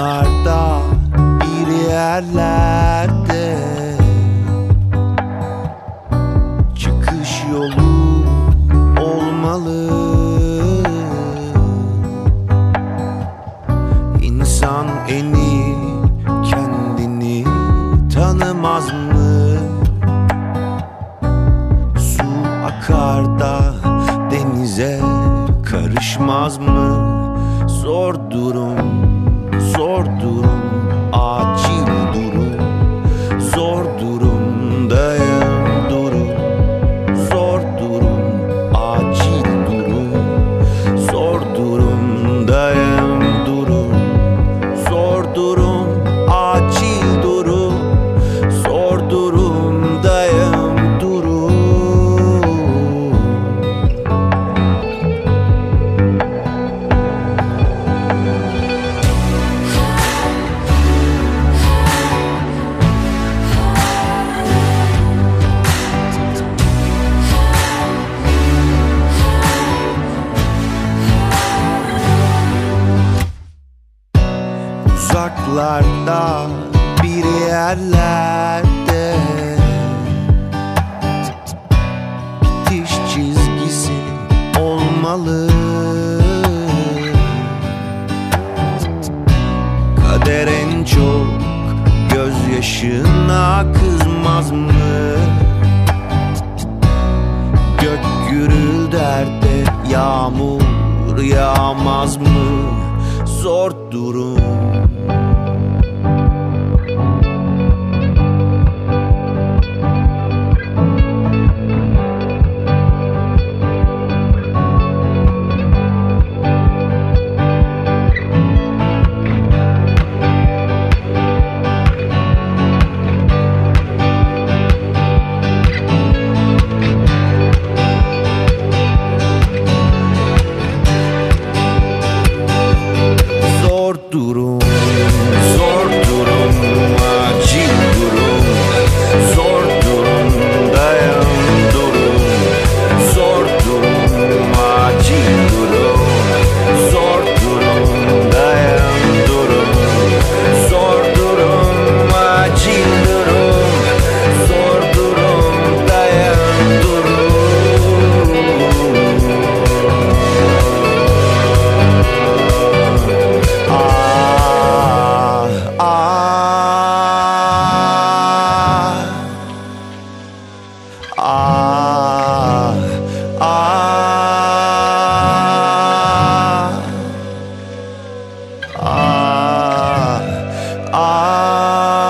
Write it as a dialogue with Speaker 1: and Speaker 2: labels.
Speaker 1: Uzaklarda bir yerlerde çıkış yolu olmalı. İnsan en iyi kendini tanımaz mı? Su akar da denize karışmaz mı? Zor durum, zor durum, acil durum, zor durum, dayan durum, zor durum, acil durum, zor durum, dayan durum, zor durum, acil durum, zor durum, dayan durum. Uzaklarda bir yerlerde bitiş çizgisi olmalı. Kader en çok gözyaşına kızmaz mı? Gök gürülder de yağmur yağmaz mı? Zor durum. Zor durum, zor durum, acil durum, zor durum, dayan durum, zor durum, acil durum, zor durum, dayan durum, zor durum, acil durum, zor durum, dayan durum. Ah